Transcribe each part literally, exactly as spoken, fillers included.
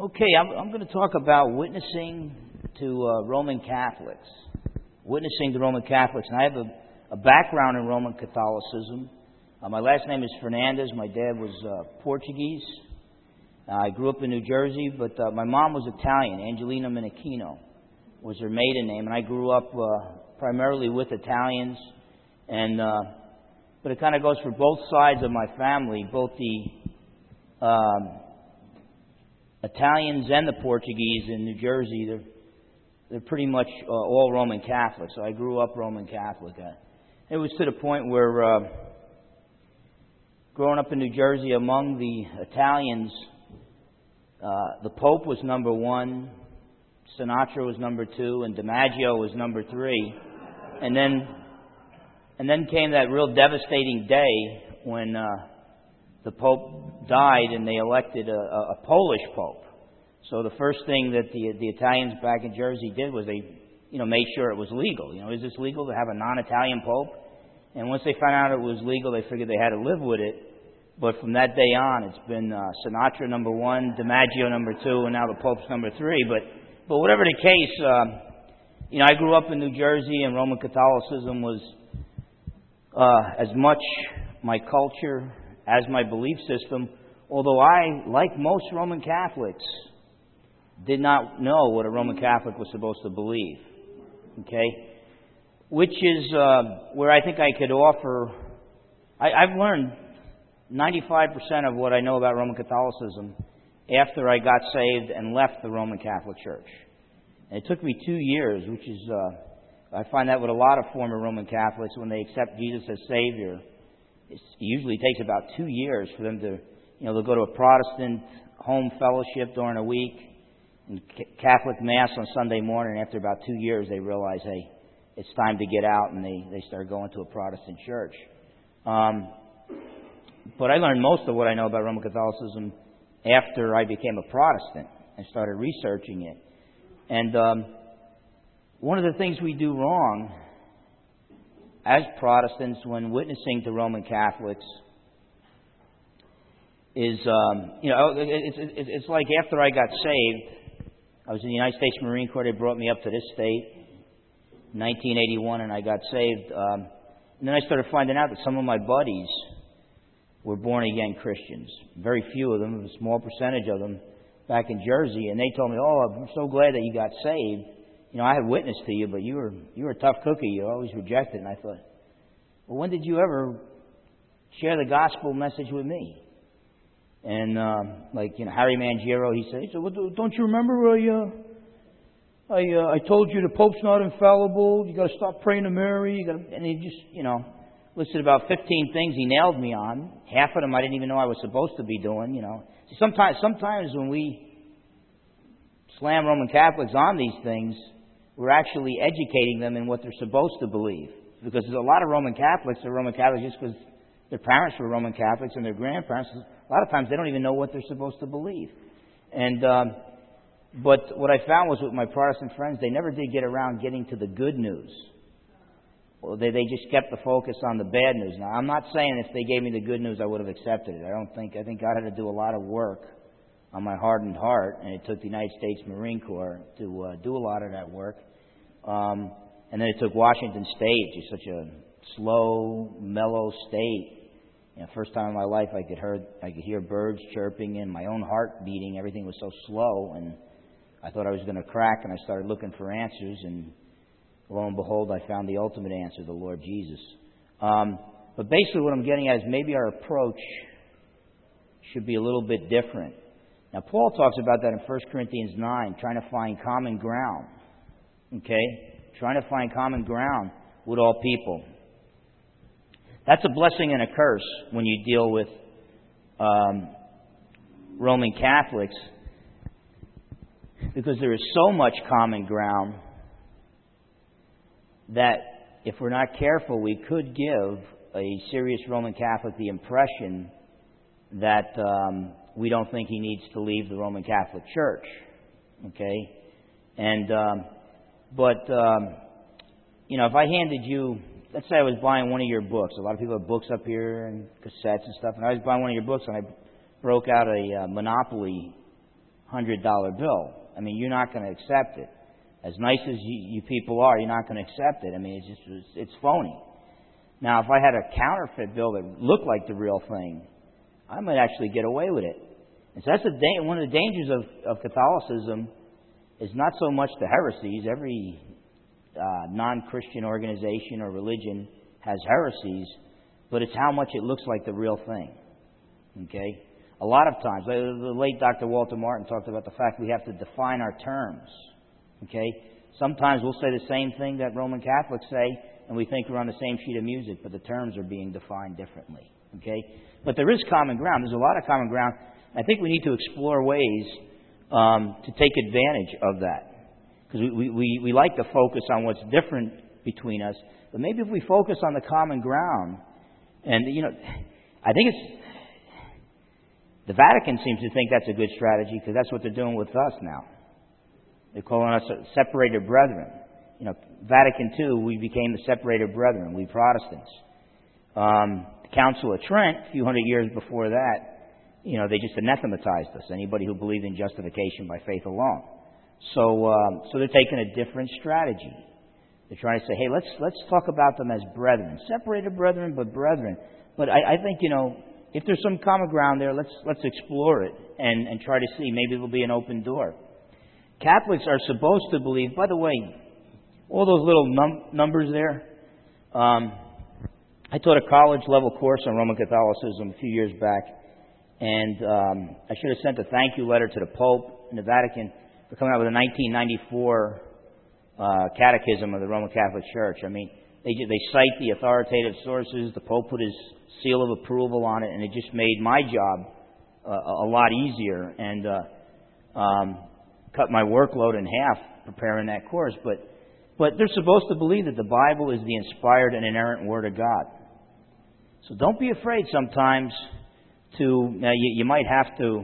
Okay, I'm, I'm going to talk about witnessing to uh, Roman Catholics. Witnessing to Roman Catholics. And I have a, a background in Roman Catholicism. Uh, my last name is Fernandez. My dad was uh, Portuguese. Uh, I grew up in New Jersey, but uh, my mom was Italian. Angelina Minichino was her maiden name. And I grew up uh, primarily with Italians. And uh, but it kind of goes for both sides of my family, both the Um, Italians and the Portuguese in New Jersey. They're they're pretty much uh, all Roman Catholic. So I grew up Roman Catholic. Uh, it was to the point where, uh, growing up in New Jersey, among the Italians, uh, the Pope was number one, Sinatra was number two, and DiMaggio was number three. And then, and then came that real devastating day when Uh, the Pope died and they elected a, a Polish Pope. So the first thing that the the Italians back in Jersey did was they, you know, made sure it was legal. You know, is this legal to have a non-Italian Pope? And once they found out it was legal, they figured they had to live with it. But from that day on, it's been uh, Sinatra number one, DiMaggio number two, and now the Pope's number three. But but whatever the case, um, you know, I grew up in New Jersey, and Roman Catholicism was uh, as much my culture as my belief system, although I, like most Roman Catholics, did not know what a Roman Catholic was supposed to believe. Okay? Which is uh, where I think I could offer. I, I've learned ninety-five percent of what I know about Roman Catholicism after I got saved and left the Roman Catholic Church. And it took me two years, which is, uh, I find that with a lot of former Roman Catholics, when they accept Jesus as Savior, it usually takes about two years for them to, you know, they'll go to a Protestant home fellowship during a week and Catholic Mass on Sunday morning. After about two years, they realize, hey, it's time to get out, and they, they start going to a Protestant church. Um, but I learned most of what I know about Roman Catholicism after I became a Protestant and started researching it. And um, one of the things we do wrong as Protestants when witnessing to Roman Catholics is, um, you know, it's, it's, it's like after I got saved, I was in the United States Marine Corps. They brought me up to this state in nineteen eighty-one, and I got saved. Um, and then I started finding out that some of my buddies were born-again Christians. Very few of them, a small percentage of them, back in Jersey. And they told me, oh, I'm so glad that you got saved. You know, I had witnessed to you, but you were you were a tough cookie. You always rejected. And I thought, well, when did you ever share the gospel message with me? And um, like, you know, Harry Mangiero, he said, he said well, don't you remember I uh, I uh, I told you the Pope's not infallible. You got to stop praying to Mary. You got, and he just, you know, listed about fifteen things he nailed me on. Half of them I didn't even know I was supposed to be doing. You know, sometimes sometimes when we slam Roman Catholics on these things, we're actually educating them in what they're supposed to believe. Because there's a lot of Roman Catholics that are Roman Catholics just because their parents were Roman Catholics and their grandparents. A lot of times they don't even know what they're supposed to believe. And um, but what I found was with my Protestant friends, they never did get around getting to the good news. Well, they they just kept the focus on the bad news. Now, I'm not saying if they gave me the good news, I would have accepted it. I don't think. I think God had to do a lot of work on my hardened heart, and it took the United States Marine Corps to uh, do a lot of that work. Um, and then it took Washington State, which is such a slow, mellow state. You know, first time in my life I could hear I could hear birds chirping and my own heart beating. Everything was so slow, and I thought I was going to crack. And I started looking for answers, and lo and behold, I found the ultimate answer: the Lord Jesus. Um, but basically, what I'm getting at is maybe our approach should be a little bit different. Now, Paul talks about that in First Corinthians nine, trying to find common ground. Okay? Trying to find common ground with all people. That's a blessing and a curse when you deal with um, Roman Catholics, because there is so much common ground that if we're not careful, we could give a serious Roman Catholic the impression that um, we don't think he needs to leave the Roman Catholic Church. Okay? And um, But, um, you know, if I handed you, let's say I was buying one of your books. A lot of people have books up here and cassettes and stuff. And I was buying one of your books, and I broke out a uh, Monopoly hundred dollar bill. I mean, you're not going to accept it. As nice as you, you people are, you're not going to accept it. I mean, it's just it's, it's phony. Now, if I had a counterfeit bill that looked like the real thing, I might actually get away with it. And so that's a da- one of the dangers of, of Catholicism is not so much the heresies. Every uh, non-Christian organization or religion has heresies, but it's how much it looks like the real thing. Okay? A lot of times, the late Doctor Walter Martin talked about the fact we have to define our terms. Okay? Sometimes we'll say the same thing that Roman Catholics say, and we think we're on the same sheet of music, but the terms are being defined differently. Okay? But there is common ground. There's a lot of common ground. I think we need to explore ways um, to take advantage of that. Because we, we, we like to focus on what's different between us, but maybe if we focus on the common ground, and, you know, I think it's, the Vatican seems to think that's a good strategy because that's what they're doing with us now. They're calling us separated brethren. You know, Vatican Two, we became the separated brethren, we Protestants. Um, the Council of Trent, a few hundred years before that, you know, they just anathematized us, anybody who believed in justification by faith alone. So, um, so they're taking a different strategy. They're trying to say, hey, let's let's talk about them as brethren, separated brethren, but brethren. But I, I think, you know, if there's some common ground there, let's let's explore it and, and try to see. Maybe there'll be an open door. Catholics are supposed to believe. By the way, all those little num- numbers there. Um, I taught a college level course on Roman Catholicism a few years back, and um, I should have sent a thank you letter to the Pope and the Vatican for coming out with a nineteen ninety-four uh, Catechism of the Roman Catholic Church. I mean, they they cite the authoritative sources. The Pope put his seal of approval on it, and it just made my job uh, a lot easier and uh, um, cut my workload in half preparing that course. But but they're supposed to believe that the Bible is the inspired and inerrant Word of God. So don't be afraid sometimes to, now you, you might have to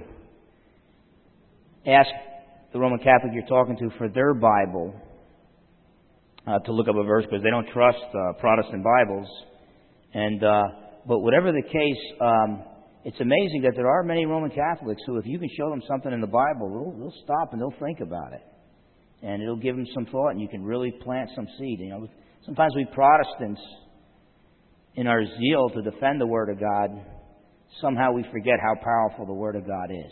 ask the Roman Catholic you're talking to for their Bible uh, to look up a verse because they don't trust uh, Protestant Bibles. And uh, but whatever the case, um, it's amazing that there are many Roman Catholics who, if you can show them something in the Bible, they'll, they'll stop and they'll think about it. And it'll give them some thought, and you can really plant some seed. You know, sometimes we Protestants, in our zeal to defend the Word of God, somehow we forget how powerful the Word of God is.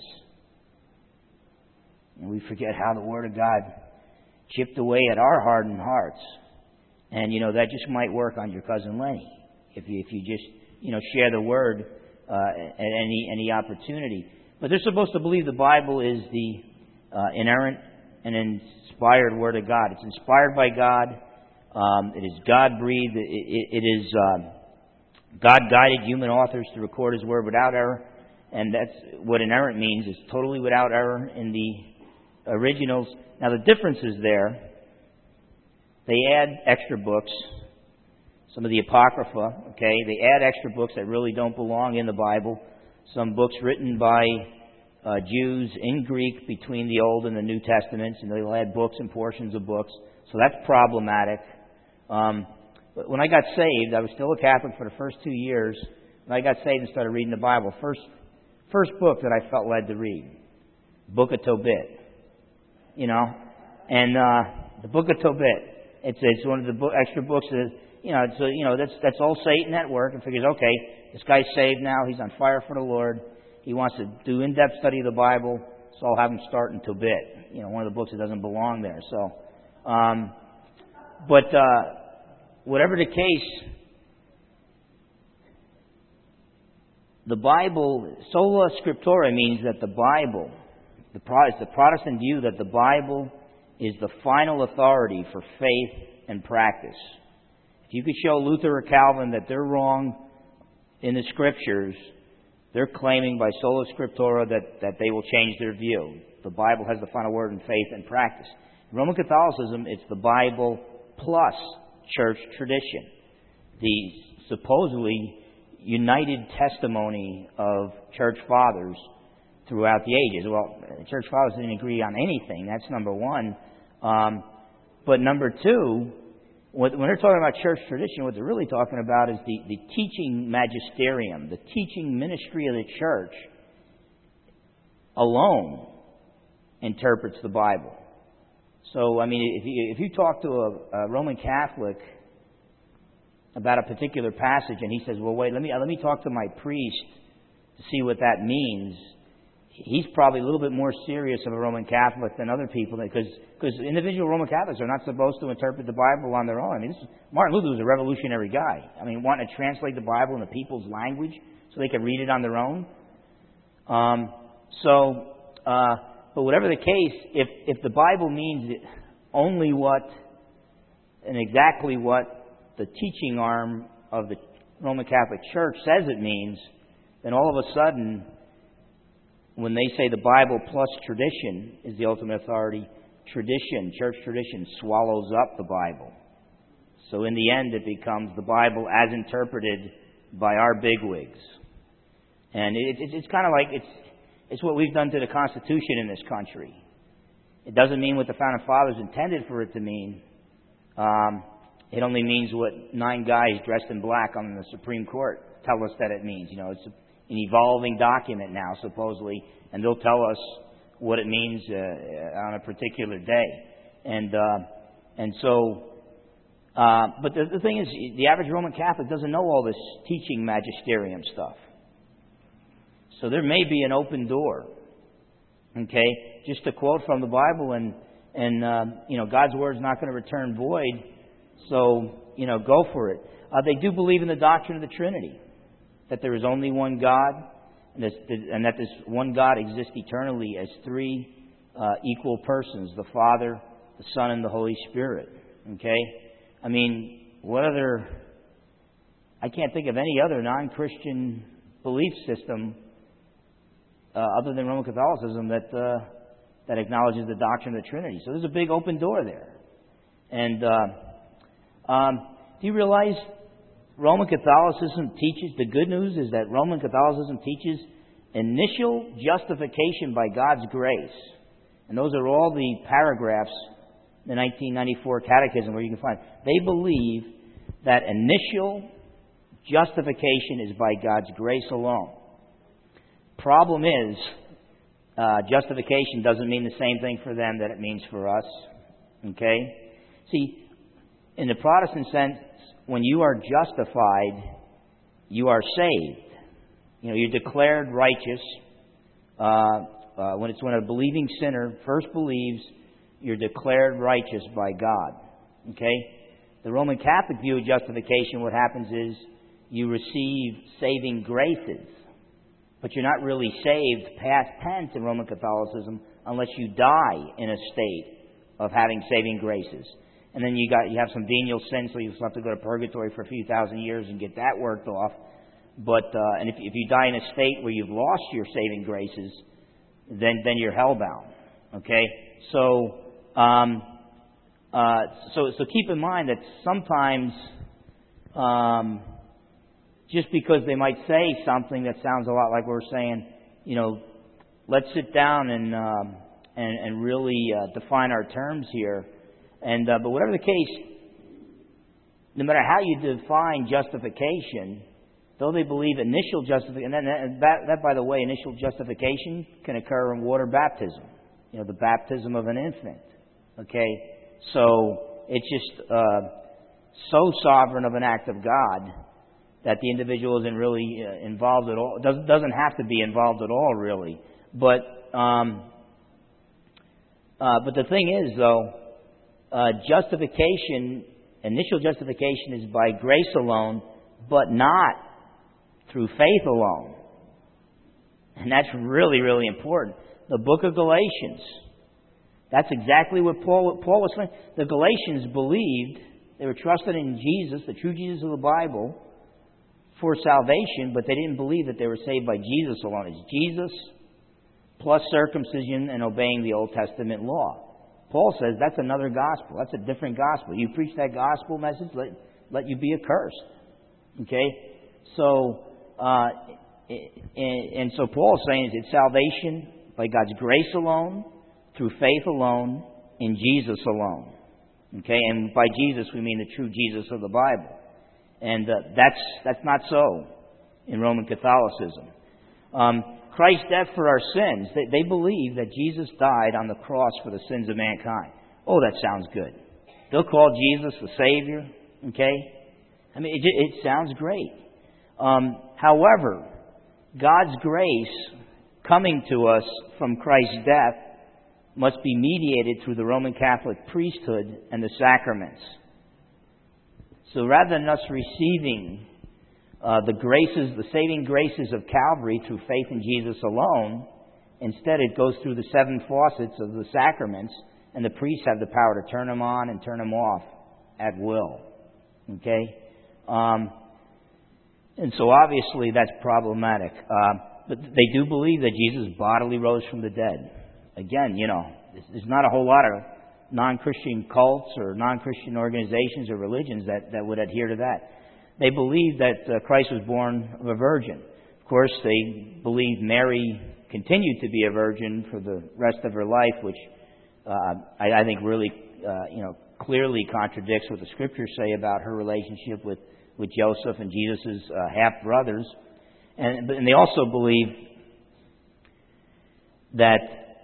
And we forget how the Word of God chipped away at our hardened hearts. And, you know, that just might work on your cousin Lenny. If you, if you just, you know, share the Word uh, at any any opportunity. But they're supposed to believe the Bible is the uh, inerrant and inspired Word of God. It's inspired by God. Um, it is God-breathed. It, it, it is um, God-guided human authors to record His Word without error. And that's what inerrant means, is totally without error in the originals. Now, the difference is there. They add extra books. Some of the Apocrypha, okay, they add extra books that really don't belong in the Bible. Some books written by uh, Jews in Greek between the Old and the New Testaments, and they'll add books and portions of books. So that's problematic. Um, but when I got saved, I was still a Catholic for the first two years. When I got saved and started reading the Bible, first first book that I felt led to read, Book of Tobit. You know, and uh, the Book of Tobit. It's it's one of the book, extra books that. You know, so you know that's that's all Satan at work, and figures, okay, this guy's saved now. He's on fire for the Lord. He wants to do in-depth study of the Bible, so I'll have him start in Tobit. You know, one of the books that doesn't belong there. So, um, but uh, whatever the case, the Bible, sola scriptura, means that the Bible, the Pro- the Protestant view that the Bible is the final authority for faith and practice. If you could show Luther or Calvin that they're wrong in the Scriptures, they're claiming by sola scriptura that, that they will change their view. The Bible has the final word in faith and practice. In Roman Catholicism, it's the Bible plus church tradition. The supposedly united testimony of church fathers throughout the ages. Well, church fathers didn't agree on anything. That's number one. Um, but number two, when they're talking about church tradition, what they're really talking about is the, the teaching magisterium, the teaching ministry of the church alone interprets the Bible. So, I mean, if you, if you talk to a, a Roman Catholic about a particular passage and he says, well, wait, let me, let me talk to my priest to see what that means, he's probably a little bit more serious of a Roman Catholic than other people, because because individual Roman Catholics are not supposed to interpret the Bible on their own. I mean, this is, Martin Luther was a revolutionary guy. I mean, wanting to translate the Bible into people's language so they could read it on their own. Um, so, uh, but whatever the case, if if the Bible means only what and exactly what the teaching arm of the Roman Catholic Church says it means, then all of a sudden, when they say the Bible plus tradition is the ultimate authority, tradition, church tradition, swallows up the Bible. So in the end, it becomes the Bible as interpreted by our bigwigs. And it, it, it's kind of like, it's it's what we've done to the Constitution in this country. It doesn't mean what the Founding Fathers intended for it to mean. Um, it only means what nine guys dressed in black on the Supreme Court tell us that it means. You know, it's a, an evolving document now, supposedly, and they'll tell us what it means uh, on a particular day. And uh, and so, uh, but the, the thing is, the average Roman Catholic doesn't know all this teaching magisterium stuff. So there may be an open door, okay? Just to quote from the Bible, and and uh, you know, God's word is not going to return void. So you know, go for it. Uh, they do believe in the doctrine of the Trinity, that there is only one God, and, this, and that this one God exists eternally as three uh, equal persons, the Father, the Son, and the Holy Spirit. Okay? I mean, what other... I can't think of any other non-Christian belief system uh, other than Roman Catholicism that uh, that acknowledges the doctrine of the Trinity. So there's a big open door there. And uh, um, do you realize... Roman Catholicism teaches, the good news is that Roman Catholicism teaches initial justification by God's grace. And those are all the paragraphs in the nineteen ninety-four Catechism where you can find. They believe that initial justification is by God's grace alone. Problem is, uh, justification doesn't mean the same thing for them that it means for us. Okay? See, in the Protestant sense, when you are justified, you are saved. You know, you're declared righteous. Uh, uh, when it's when a believing sinner first believes, you're declared righteous by God. Okay? The Roman Catholic view of justification, what happens is you receive saving graces, but you're not really saved past tense in Roman Catholicism unless you die in a state of having saving graces. And then you got you have some venial sin, so you have to go to purgatory for a few thousand years and get that worked off. But uh, and if, if you die in a state where you've lost your saving graces, then then you're hellbound. Okay, so um, uh, so so keep in mind that sometimes um, just because they might say something that sounds a lot like we're saying, you know, let's sit down and um, and, and really uh, define our terms here. And uh, but whatever the case, no matter how you define justification, though they believe initial justification, and, then, and that, that, by the way, initial justification can occur in water baptism, you know, the baptism of an infant. Okay, so it's just uh, so sovereign of an act of God that the individual isn't really uh, involved at all. Doesn't doesn't have to be involved at all, really. But um, uh, but the thing is, though. Uh, justification, initial justification is by grace alone, but not through faith alone. And that's really, really important. The book of Galatians, that's exactly what Paul, what Paul was saying. The Galatians believed, they were trusted in Jesus, the true Jesus of the Bible, for salvation, but they didn't believe that they were saved by Jesus alone. It's Jesus plus circumcision and obeying the Old Testament law. Paul says that's another gospel. That's a different gospel. You preach that gospel message, let, let you be accursed. Okay? So, uh, and, and so Paul's saying it's salvation by God's grace alone, through faith alone, in Jesus alone. Okay? And by Jesus we mean the true Jesus of the Bible. And uh, that's that's not so in Roman Catholicism. Um, Christ's death for our sins. They, they believe that Jesus died on the cross for the sins of mankind. Oh, that sounds good. They'll call Jesus the Savior, okay? I mean, it, it sounds great. Um, however, God's grace coming to us from Christ's death must be mediated through the Roman Catholic priesthood and the sacraments. So rather than us receiving uh, the graces, the saving graces of Calvary through faith in Jesus alone, instead it goes through the seven faucets of the sacraments, and the priests have the power to turn them on and turn them off at will. Okay? Um, and so obviously that's problematic. Uh, but they do believe that Jesus bodily rose from the dead. Again, you know, there's not a whole lot of non-Christian cults or non-Christian organizations or religions that, that would adhere to that. They believe that uh, Christ was born of a virgin. Of course, they believe Mary continued to be a virgin for the rest of her life, which uh, I, I think really, uh, you know, clearly contradicts what the Scriptures say about her relationship with, with Joseph and Jesus' uh, half-brothers. And, and they also believe that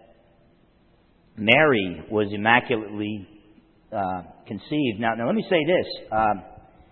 Mary was immaculately uh, conceived. Now, now, let me say this. Um,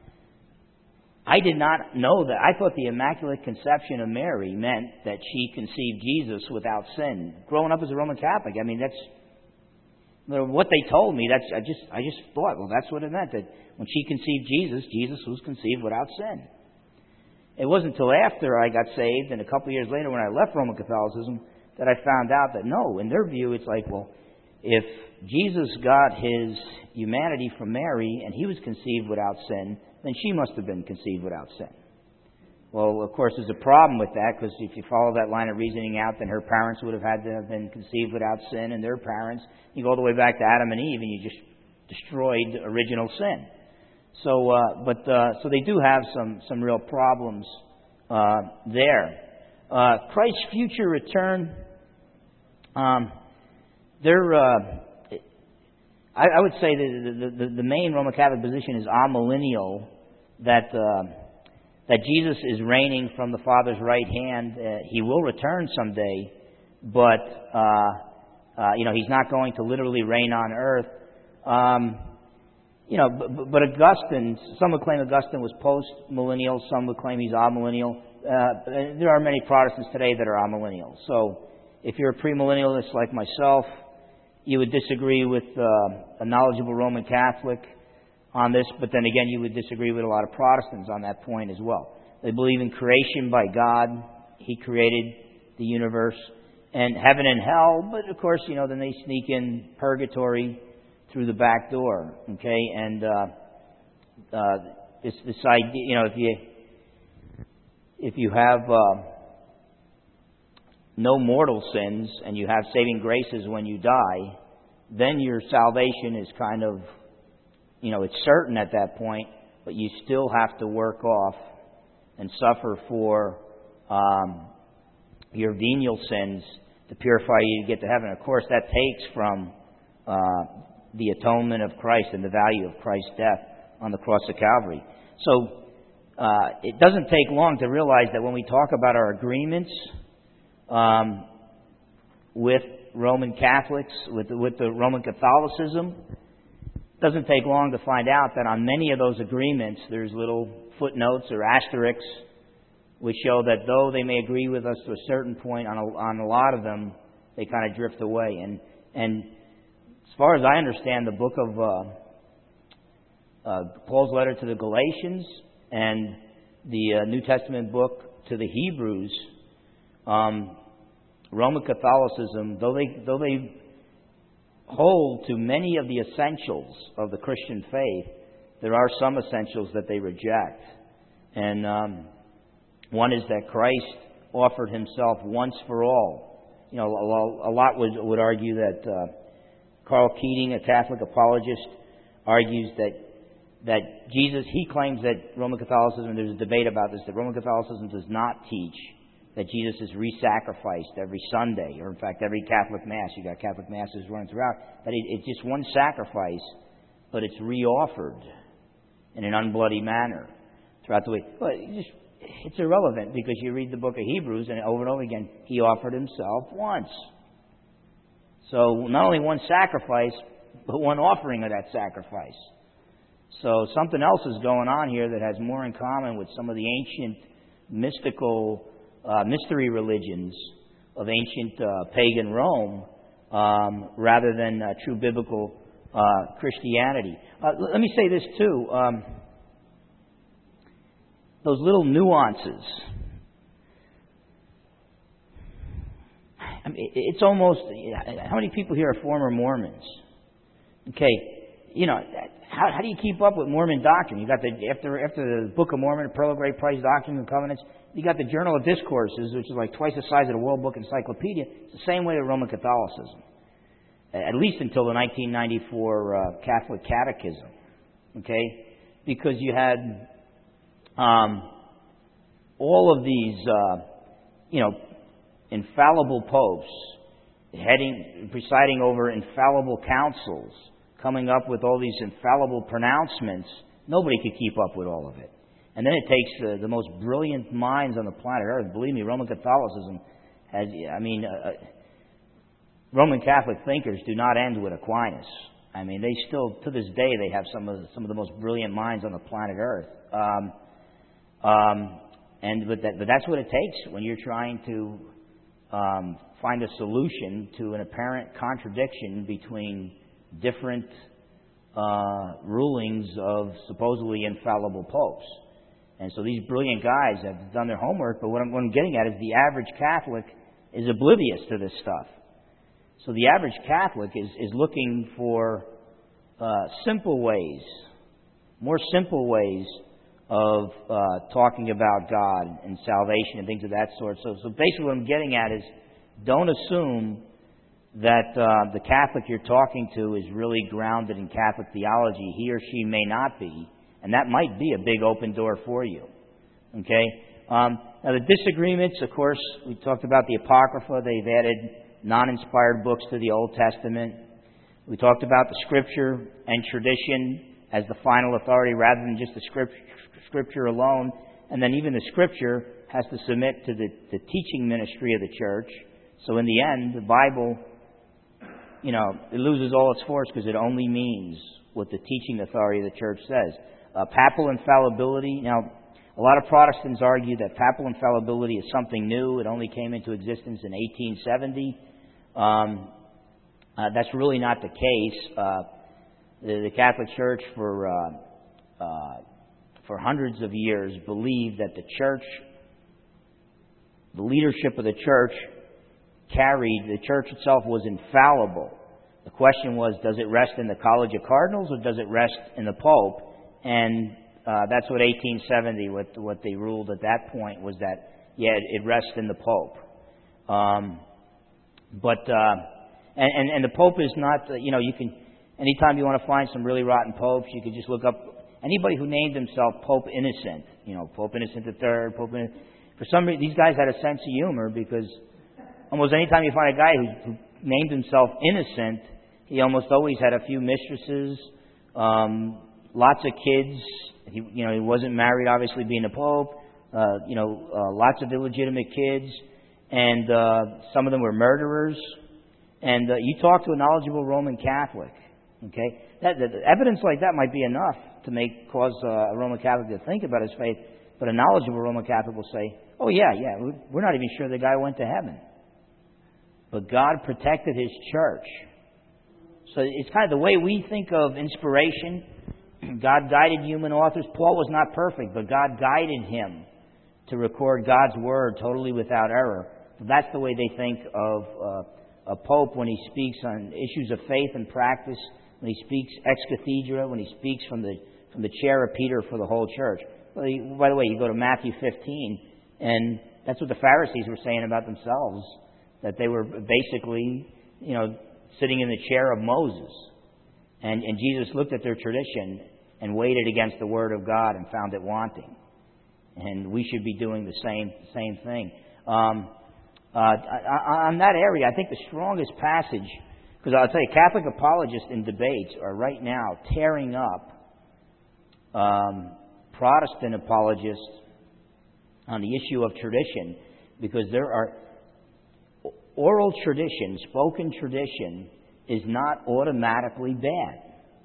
I did not know that. I thought the Immaculate Conception of Mary meant that she conceived Jesus without sin. Growing up as a Roman Catholic, I mean, that's what they told me. That's I just I just thought, well, that's what it meant. That when she conceived Jesus, Jesus was conceived without sin. It wasn't until after I got saved, and a couple of years later when I left Roman Catholicism, that I found out that no, in their view, it's like, well, if Jesus got his humanity from Mary and he was conceived without sin, then she must have been conceived without sin. Well, of course, there's a problem with that, because if you follow that line of reasoning out, then her parents would have had to have been conceived without sin, and their parents, you go all the way back to Adam and Eve, and you just destroyed original sin. So, uh, but uh, so they do have some some real problems uh, there. Uh, Christ's future return, um, they're. Uh, I, I would say that the, the, the main Roman Catholic position is amillennial, that uh, that Jesus is reigning from the Father's right hand. Uh, he will return someday, but uh, uh, you know he's not going to literally reign on earth. Um, you know, but, but Augustine, some would claim Augustine was post-millennial, some would claim he's amillennial. Uh, there are many Protestants today that are amillennial. So if you're a premillennialist like myself, you would disagree with uh, a knowledgeable Roman Catholic on this, but then again, you would disagree with a lot of Protestants on that point as well. They believe in creation by God. He created the universe and heaven and hell, but of course, you know, then they sneak in purgatory through the back door, okay? And uh, uh, this this idea, you know, if you if you have uh, no mortal sins and you have saving graces when you die, then your salvation is kind of, you know, it's certain at that point, but you still have to work off and suffer for um, your venial sins to purify you to get to heaven. Of course, that takes from uh, the atonement of Christ and the value of Christ's death on the cross of Calvary. So uh, it doesn't take long to realize that when we talk about our agreements um, with Roman Catholics, with the, with the Roman Catholicism, it doesn't take long to find out that on many of those agreements there's little footnotes or asterisks which show that though they may agree with us to a certain point, on a, on a lot of them, they kind of drift away. And and as far as I understand, the book of uh, uh, Paul's letter to the Galatians and the uh, New Testament book to the Hebrews, um, Roman Catholicism, though they though they hold to many of the essentials of the Christian faith, there are some essentials that they reject. And um, one is that Christ offered himself once for all. You know, a lot would, would argue that uh, Carl Keating, a Catholic apologist, argues that that Jesus, he claims that Roman Catholicism, there's a debate about this, that Roman Catholicism does not teach that Jesus is re-sacrificed every Sunday, or in fact every Catholic Mass. You've got Catholic Masses running throughout. That it, it's just one sacrifice, but it's re-offered in an unbloody manner throughout the week. Well, just it's irrelevant because you read the book of Hebrews and over and over again, He offered Himself once. So not only one sacrifice, but one offering of that sacrifice. So something else is going on here that has more in common with some of the ancient mystical uh, mystery religions of ancient uh, pagan Rome um, rather than uh, true biblical uh, Christianity. Uh, let me say this too. Um, those little nuances. I mean, it's almost, how many people here are former Mormons? Okay, you know, how, how do you keep up with Mormon doctrine? You got the, after, after the Book of Mormon, the Pearl of Great Price, Doctrine and Covenants, you got the Journal of Discourses, which is like twice the size of the World Book Encyclopedia. It's the same way with Roman Catholicism, at least until the nineteen ninety-four uh, Catholic Catechism, okay? Because you had um, all of these, uh, you know, infallible popes heading, presiding over infallible councils, coming up with all these infallible pronouncements. Nobody could keep up with all of it. And then it takes the, the most brilliant minds on the planet Earth. Believe me, Roman Catholicism has, I mean, uh, Roman Catholic thinkers do not end with Aquinas. I mean, they still, to this day, they have some of the, some of the most brilliant minds on the planet Earth. Um, um, and but, that, but that's what it takes when you're trying to um, find a solution to an apparent contradiction between different uh, rulings of supposedly infallible popes. And so these brilliant guys have done their homework, but what I'm, what I'm getting at is the average Catholic is oblivious to this stuff. So the average Catholic is, is looking for uh, simple ways, more simple ways of uh, talking about God and salvation and things of that sort. So, so basically what I'm getting at is don't assume that uh, the Catholic you're talking to is really grounded in Catholic theology. He or she may not be. And that might be a big open door for you. Okay? Um, now, the disagreements, of course, we talked about the Apocrypha. They've added non-inspired books to the Old Testament. We talked about the Scripture and tradition as the final authority rather than just the script, Scripture alone. And then even the Scripture has to submit to the, the teaching ministry of the church. So in the end, the Bible, you know, it loses all its force because it only means what the teaching authority of the church says. Uh, papal infallibility. Now, a lot of Protestants argue that papal infallibility is something new. It only came into existence in eighteen seventy. Um, uh, that's really not the case. Uh, the, the Catholic Church for uh, uh, for hundreds of years believed that the church, the leadership of the church, carried, the church itself was infallible. The question was, does it rest in the College of Cardinals or does it rest in the Pope? And uh, that's what eighteen seventy, what what they ruled at that point was that, yeah, it, it rests in the Pope. Um, but, uh, and, and, and the Pope is not, uh, you know, you can, anytime you want to find some really rotten popes, you can just look up anybody who named himself Pope Innocent, you know, Pope Innocent the Third, Pope Innocent. For some reason, these guys had a sense of humor because almost anytime you find a guy who, who named himself Innocent, he almost always had a few mistresses, um, lots of kids. He, you know, he wasn't married, obviously, being a pope. Uh, you know, uh, lots of illegitimate kids, and uh, some of them were murderers. And uh, you talk to a knowledgeable Roman Catholic, okay? That, that evidence like that might be enough to make cause uh, a Roman Catholic to think about his faith. But a knowledgeable Roman Catholic will say, "Oh yeah, yeah, we're not even sure the guy went to heaven, but God protected His church." So it's kind of the way we think of inspiration. God guided human authors. Paul was not perfect, but God guided him to record God's word totally without error. That's the way they think of uh, a pope when he speaks on issues of faith and practice, when he speaks ex cathedra, when he speaks from the from the chair of Peter for the whole church. Well, you, by the way, you go to Matthew fifteen, and that's what the Pharisees were saying about themselves, that they were basically, you know, sitting in the chair of Moses. And, and Jesus looked at their tradition and weighed it against the Word of God and found it wanting. And we should be doing the same same thing. Um, uh, on that area, I think the strongest passage, because I'll tell you, Catholic apologists in debates are right now tearing up um, Protestant apologists on the issue of tradition, because there are oral tradition, spoken tradition, is not automatically bad.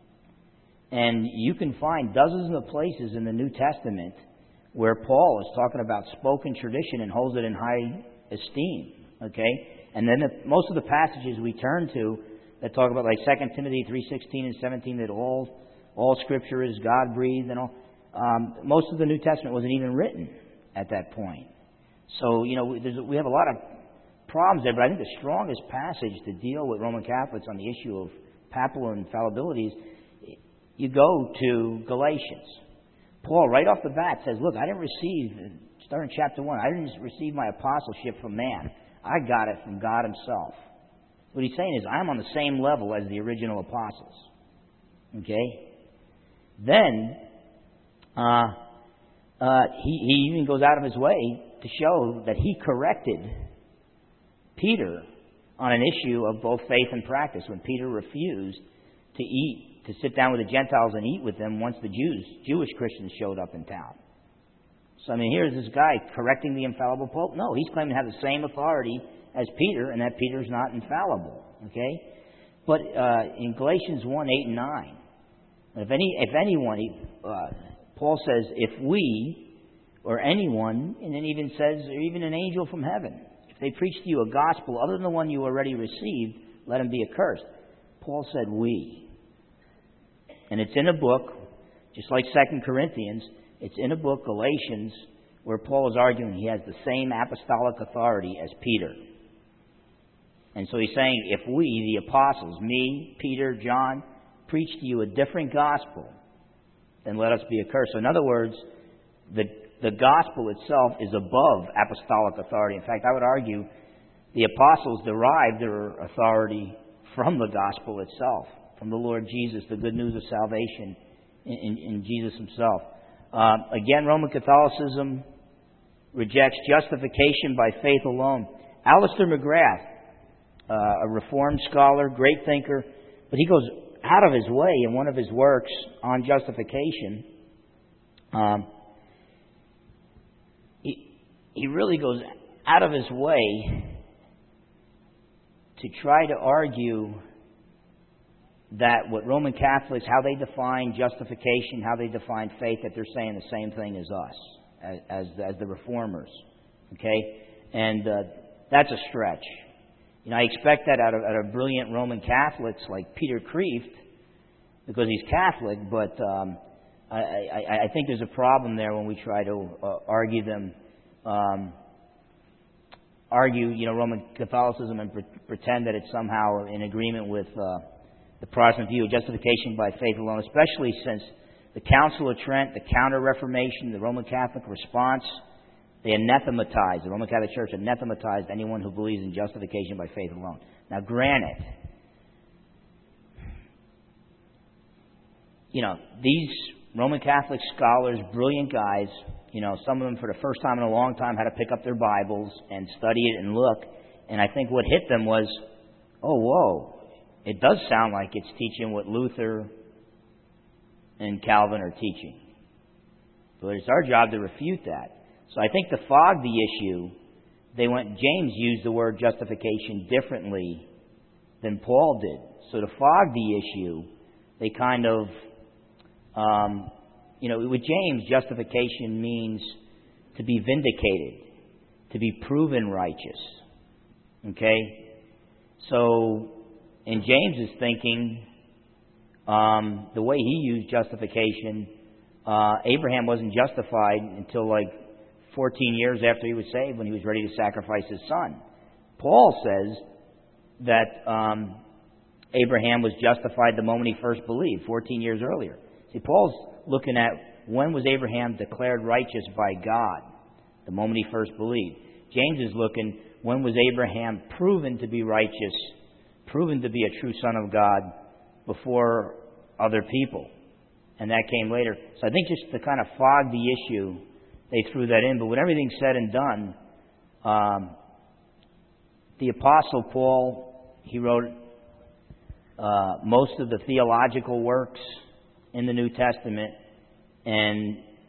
And you can find dozens of places in the New Testament where Paul is talking about spoken tradition and holds it in high esteem. Okay? And then the, most of the passages we turn to that talk about, like Second Timothy three sixteen and seventeen, that all all Scripture is God-breathed and all, um, most of the New Testament wasn't even written at that point. So, you know, there's, we have a lot of problems there, but I think the strongest passage to deal with Roman Catholics on the issue of papal infallibility is you go to Galatians. Paul, right off the bat, says, look, I didn't receive, starting in chapter one, I didn't receive my apostleship from man. I got it from God himself. What he's saying is, I'm on the same level as the original apostles. Okay? Then, uh, uh, he, he even goes out of his way to show that he corrected Peter on an issue of both faith and practice when Peter refused to eat, to sit down with the Gentiles and eat with them once the Jews, Jewish Christians showed up in town. So, I mean, here's this guy correcting the infallible Pope. No, he's claiming to have the same authority as Peter, and that Peter's not infallible. Okay? But uh, in Galatians one, eight and nine, if any, if anyone, uh, Paul says, if we or anyone, and then even says, or even an angel from heaven, if they preach to you a gospel other than the one you already received, let him be accursed. Paul said we. And it's in a book, just like Second Corinthians, it's in a book, Galatians, where Paul is arguing he has the same apostolic authority as Peter. And so he's saying, if we, the apostles, me, Peter, John, preach to you a different gospel, then let us be accursed. So in other words, the, the gospel itself is above apostolic authority. In fact, I would argue the apostles derived their authority from the gospel itself, from the Lord Jesus, the good news of salvation in, in, in Jesus himself. Uh, again, Roman Catholicism rejects justification by faith alone. Alistair McGrath, uh, a Reformed scholar, great thinker, but he goes out of his way in one of his works on justification. Um, he, he really goes out of his way to try to argue that what Roman Catholics, how they define justification, how they define faith, that they're saying the same thing as us, as as, as the Reformers. Okay? And uh, that's a stretch. You know, I expect that out of, out of brilliant Roman Catholics like Peter Kreeft, because he's Catholic, but um, I, I, I think there's a problem there when we try to uh, argue them, um, argue, you know, Roman Catholicism and pre- pretend that it's somehow in agreement with uh, the Protestant view of justification by faith alone, especially since the Council of Trent, the Counter-Reformation, the Roman Catholic response, they anathematized, the Roman Catholic Church anathematized anyone who believes in justification by faith alone. Now, granted, you know, these Roman Catholic scholars, brilliant guys, you know, some of them for the first time in a long time had to pick up their Bibles and study it and look. And I think what hit them was, oh, whoa, it does sound like it's teaching what Luther and Calvin are teaching. But it's our job to refute that. So I think to fog the issue, they went, James used the word justification differently than Paul did. So to fog the issue, they kind of, um, you know, with James, justification means to be vindicated, to be proven righteous. Okay? So in James's thinking, um, the way he used justification, uh, Abraham wasn't justified until like fourteen years after he was saved, when he was ready to sacrifice his son. Paul says that um, Abraham was justified the moment he first believed, fourteen years earlier. See, Paul's looking at when was Abraham declared righteous by God, the moment he first believed. James is looking, when was Abraham proven to be righteous, proven to be a true son of God before other people. And that came later. So I think just to kind of fog the issue, they threw that in. But when everything's said and done, um, the Apostle Paul, he wrote uh, most of the theological works in the New Testament. And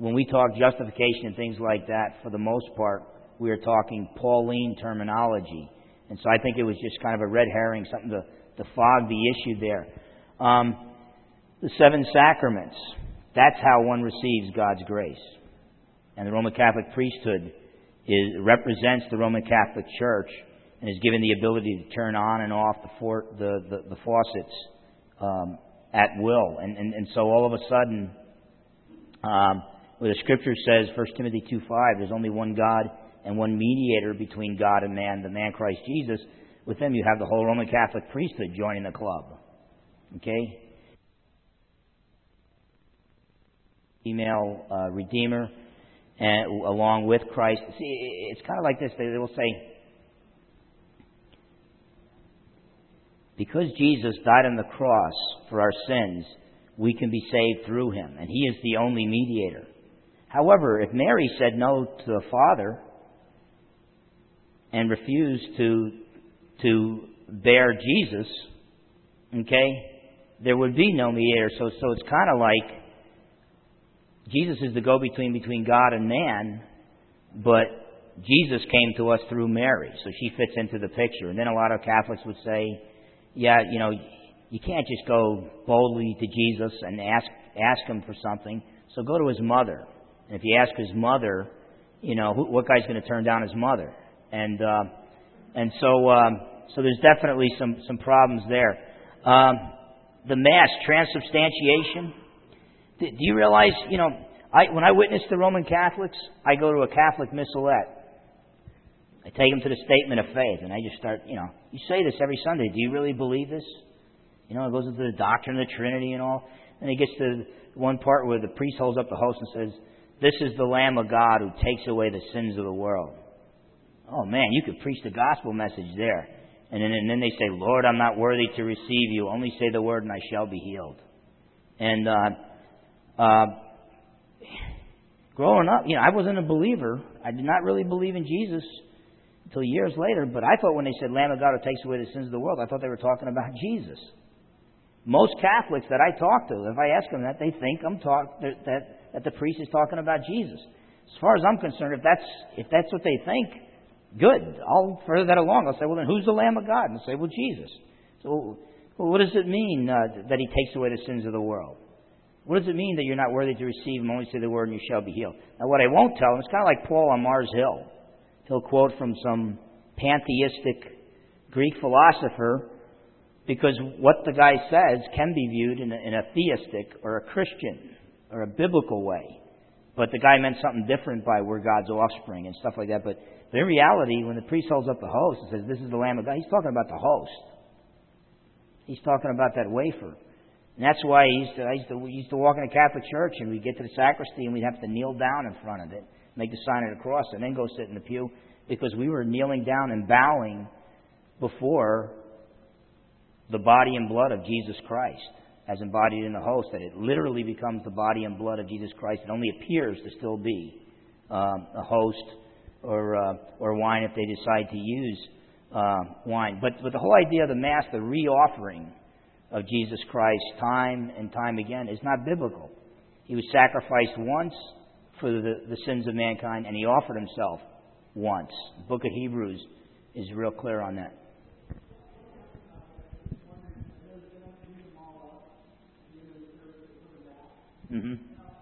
when we talk justification and things like that, for the most part, we are talking Pauline terminology. And so I think it was just kind of a red herring, something to, to fog the issue there. Um, the seven sacraments, that's how one receives God's grace. And the Roman Catholic priesthood is, represents the Roman Catholic Church and is given the ability to turn on and off the, for, the, the, the faucets um, at will. And, and, and so all of a sudden, um, where the Scripture says, First Timothy two five, there's only one God and one mediator between God and man, the man Christ Jesus. With them you have the whole Roman Catholic priesthood joining the club. Okay? Female uh, Redeemer, and along with Christ. See, it's kind of like this. They, they will say, because Jesus died on the cross for our sins, we can be saved through Him, and He is the only mediator. However, if Mary said no to the Father and refused to to bear Jesus, okay, there would be no mediator. So, so it's kind of like Jesus is the go-between between God and man, but Jesus came to us through Mary, so she fits into the picture. And then a lot of Catholics would say, yeah, you know, you can't just go boldly to Jesus and ask ask Him for something, so go to His mother. And if you ask His mother, you know, who, what guy's going to turn down His mother? And uh, and so um, so there's definitely some, some problems there. Um, the Mass, transubstantiation. Do you realize, you know, I, when I witness the Roman Catholics, I go to a Catholic missalette. I take them to the statement of faith, and I just start, you know, you say this every Sunday. Do you really believe this? You know, it goes into the doctrine of the Trinity and all. And it gets to one part where the priest holds up the host and says, this is the Lamb of God who takes away the sins of the world. Oh, man, you could preach the gospel message there. And then, and then they say, Lord, I'm not worthy to receive you. Only say the word and I shall be healed. And uh, uh, growing up, you know, I wasn't a believer. I did not really believe in Jesus until years later. But I thought when they said Lamb of God who takes away the sins of the world, I thought they were talking about Jesus. Most Catholics that I talk to, if I ask them that, they think I'm talk that, that that the priest is talking about Jesus. As far as I'm concerned, if that's if that's what they think, good. I'll further that along. I'll say, well, then who's the Lamb of God? And they'll say, well, Jesus. So, well, what does it mean uh, that He takes away the sins of the world? What does it mean that you're not worthy to receive Him? Only say the word and you shall be healed. Now, what I won't tell them, it's kind of like Paul on Mars Hill. He'll quote from some pantheistic Greek philosopher, because what the guy says can be viewed in a, in a theistic or a Christian or a biblical way. But the guy meant something different by we're God's offspring and stuff like that. But, but in reality, when the priest holds up the host and says, this is the Lamb of God, he's talking about the host. He's talking about that wafer. And that's why I used to, I used to, we used to walk in a Catholic church and we'd get to the sacristy and we'd have to kneel down in front of it, make the sign of the cross, and then go sit in the pew, because we were kneeling down and bowing before the body and blood of Jesus Christ, as embodied in the host, that it literally becomes the body and blood of Jesus Christ. It only appears to still be um, a host or uh, or wine if they decide to use uh, wine. But, but the whole idea of the Mass, the re-offering of Jesus Christ time and time again, is not biblical. He was sacrificed once for the, the sins of mankind, and He offered Himself once. The book of Hebrews is real clear on that. Mm-hmm.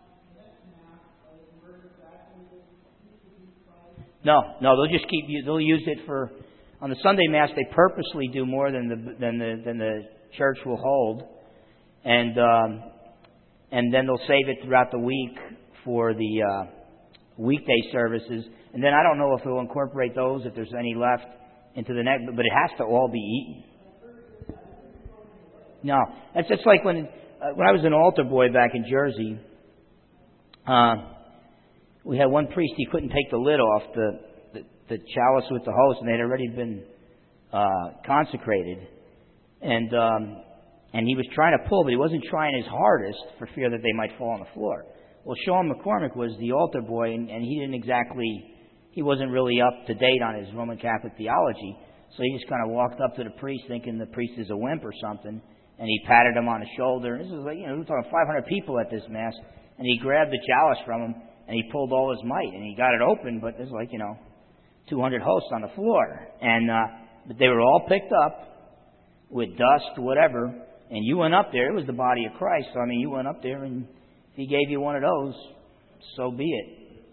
No, no, they'll just keep. They'll use it for on the Sunday Mass. They purposely do more than the than the than the church will hold, and um, and then they'll save it throughout the week for the uh, weekday services. And then I don't know if they'll incorporate those, if there's any left, into the next. But it has to all be eaten. No, that's just like when. Uh, when I was an altar boy back in Jersey, uh, we had one priest, he couldn't take the lid off the, the, the chalice with the host, and they'd already been uh, consecrated. And um, and he was trying to pull, but he wasn't trying his hardest for fear that they might fall on the floor. Well, Sean McCormick was the altar boy, and, and he didn't exactly, he wasn't really up to date on his Roman Catholic theology. So he just kind of walked up to the priest thinking the priest is a wimp or something. And he patted him on the shoulder. This is like, you know, we're talking five hundred people at this Mass. And he grabbed the chalice from him, and he pulled all his might, and he got it open, but there's like, you know, two hundred hosts on the floor. And uh, but they were all picked up with dust, whatever, and you went up there. It was the body of Christ. So, I mean, you went up there, and if he gave you one of those, so be it.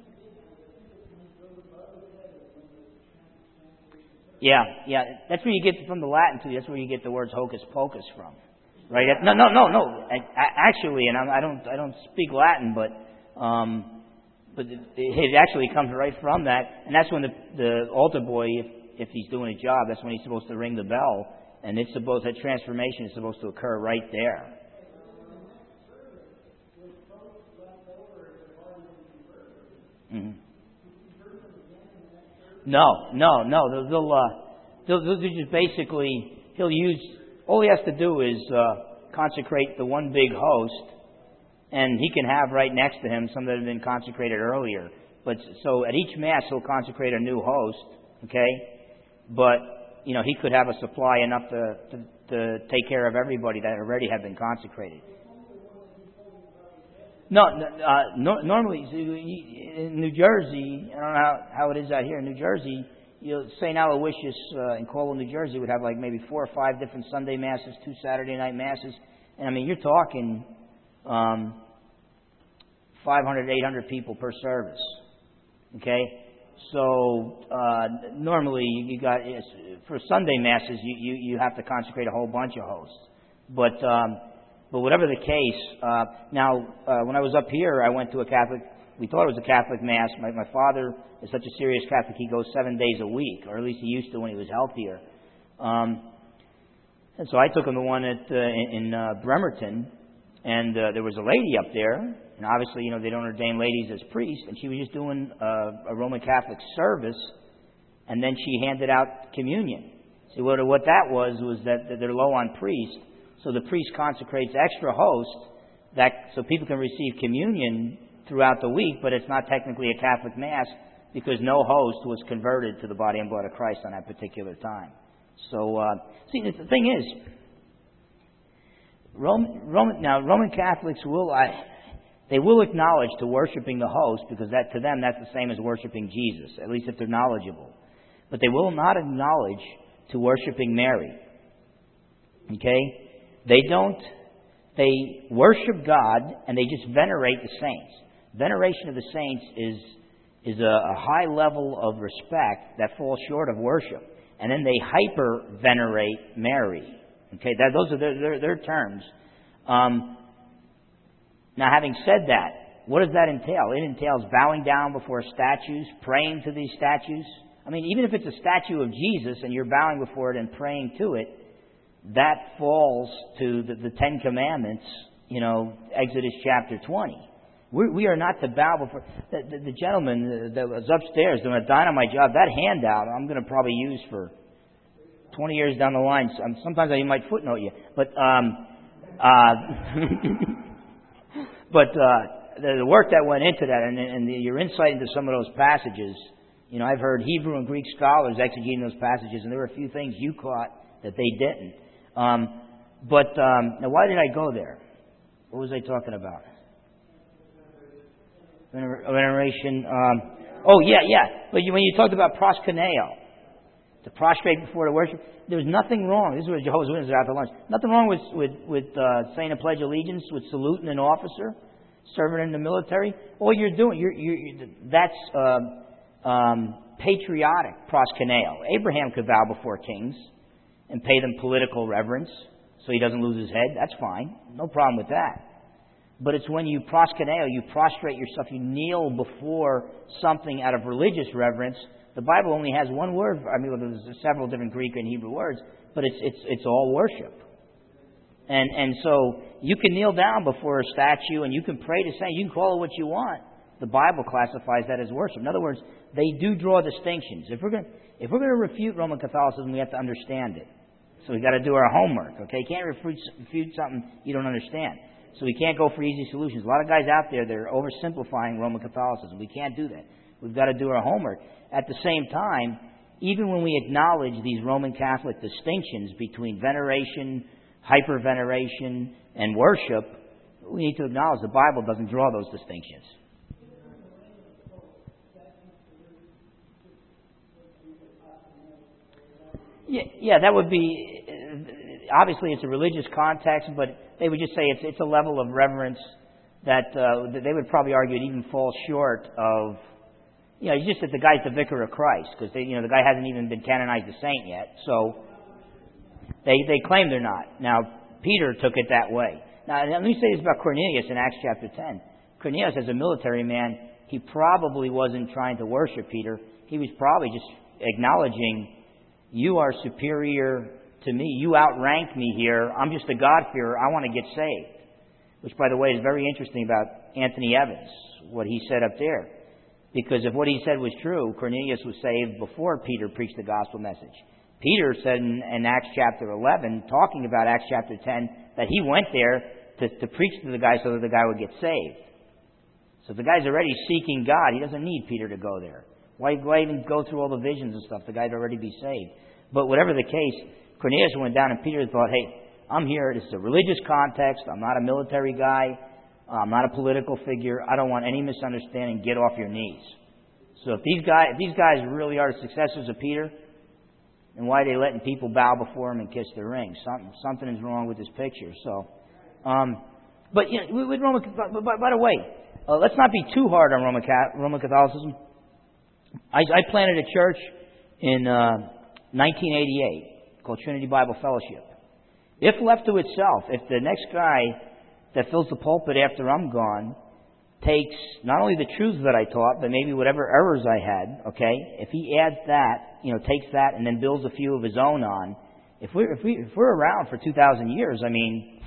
Yeah, yeah. That's where you get from the Latin, too. That's where you get the words hocus pocus from. Right? No, no, no, no. Actually, and I don't, I don't speak Latin, but um, but it, it actually comes right from that, and that's when the the altar boy, if if he's doing a job, that's when he's supposed to ring the bell, and it's supposed that transformation is supposed to occur right there. Mm-hmm. No, no, no. They'll, they'll, uh, they'll, they'll just basically he'll use. All he has to do is uh, consecrate the one big host, and he can have right next to him some that have been consecrated earlier. But so at each Mass he'll consecrate a new host, okay? But, you know, he could have a supply enough to, to, to take care of everybody that already have been consecrated. No, uh, no normally in New Jersey, I don't know how, how it is out here in New Jersey, you know, Saint Aloysius uh, in Colwell, New Jersey would have like maybe four or five different Sunday Masses, two Saturday night Masses. And I mean, you're talking um, five hundred, eight hundred people per service. Okay? So uh, normally you got, for Sunday Masses, you, you, you have to consecrate a whole bunch of hosts. But, um, but whatever the case, uh, now uh, when I was up here, I went to a Catholic. We thought it was a Catholic Mass. My, my father is such a serious Catholic, he goes seven days a week, or at least he used to when he was healthier. Um, and so I took him to one at, uh, in, in uh, Bremerton, and uh, there was a lady up there, and obviously, you know, they don't ordain ladies as priests, and she was just doing uh, a Roman Catholic service, and then she handed out communion. See, what, what that was, was that, that they're low on priests, so the priest consecrates extra hosts that so people can receive communion throughout the week, but it's not technically a Catholic Mass because no host was converted to the body and blood of Christ on that particular time. So, uh, see, the thing is, Roman, Roman, now Roman Catholics will, I, they will acknowledge to worshiping the host because that to them that's the same as worshiping Jesus, at least if they're knowledgeable. But they will not acknowledge to worshiping Mary. Okay, they don't. They worship God and they just venerate the saints. Veneration of the saints is is a, a high level of respect that falls short of worship. And then they hyper-venerate Mary. Okay, that, those are their, their, their terms. Um, now, having said that, what does that entail? It entails bowing down before statues, praying to these statues. I mean, even if it's a statue of Jesus and you're bowing before it and praying to it, that falls to the, the Ten Commandments, you know, Exodus chapter twenty. We, we are not to bow before... The, the, the gentleman that was upstairs doing a dynamite job, that handout I'm going to probably use for twenty years down the line. Sometimes I might footnote you. But um, uh, but uh, the, the work that went into that and, and the, your insight into some of those passages, you know, I've heard Hebrew and Greek scholars exegeting those passages, and there were a few things you caught that they didn't. Um, but um, now, why did I go there? What was I talking about? Veneration. Um, oh, yeah, yeah. But you, when you talked about proskuneo, to prostrate before the worship, there's nothing wrong. This is what Jehovah's Witnesses are after lunch. Nothing wrong with with, with uh, saying a pledge of allegiance, with saluting an officer, serving in the military. All you're doing, you're, you're, that's uh, um, patriotic proskuneo. Abraham could bow before kings and pay them political reverence so he doesn't lose his head. That's fine. No problem with that. But it's when you proskuneo, you prostrate yourself, you kneel before something out of religious reverence. The Bible only has one word. I mean, there's several different Greek and Hebrew words, but it's it's it's all worship. And and so you can kneel down before a statue and you can pray to saints. You can call it what you want. The Bible classifies that as worship. In other words, they do draw distinctions. If we're going if we're going to refute Roman Catholicism, we have to understand it. So we've got to do our homework. Okay, you can't refute, refute something you don't understand. So we can't go for easy solutions. A lot of guys out there, they're oversimplifying Roman Catholicism. We can't do that. We've got to do our homework. At the same time, even when we acknowledge these Roman Catholic distinctions between veneration, hyperveneration, and worship, we need to acknowledge the Bible doesn't draw those distinctions. Yeah, yeah, that would be, obviously it's a religious context, but they would just say it's it's a level of reverence that, uh, that they would probably argue it even falls short of, you know, it's just that the guy's the vicar of Christ, because they, you know, the guy hasn't even been canonized a saint yet, so they they claim they're not. Now, Peter took it that way. Now, let me say this about Cornelius in Acts chapter ten. Cornelius, as a military man, he probably wasn't trying to worship Peter. He was probably just acknowledging, you are superior to me. You outrank me here. I'm just a God-fearer. I want to get saved. Which, by the way, is very interesting about Anthony Evans, what he said up there. Because if what he said was true, Cornelius was saved before Peter preached the gospel message. Peter said in, in Acts chapter eleven, talking about Acts chapter ten, that he went there to, to preach to the guy so that the guy would get saved. So if the guy's already seeking God, he doesn't need Peter to go there. Why, why even go through all the visions and stuff? The guy'd already be saved. But whatever the case, Cornelius went down and Peter thought, hey, I'm here. This is a religious context. I'm not a military guy. I'm not a political figure. I don't want any misunderstanding. Get off your knees. So if these guys, if these guys really are successors of Peter, then why are they letting people bow before him and kiss their rings? Something, something is wrong with this picture. So, um, but you know, with Roman, by, by, by the way, uh, let's not be too hard on Roman, Roman Catholicism. I, I planted a church in uh, nineteen eighty-eight called Trinity Bible Fellowship. If left to itself, if the next guy that fills the pulpit after I'm gone takes not only the truths that I taught, but maybe whatever errors I had, okay, if he adds that, you know, takes that and then builds a few of his own on, if we're, if, we, if we're around for two thousand years, I mean,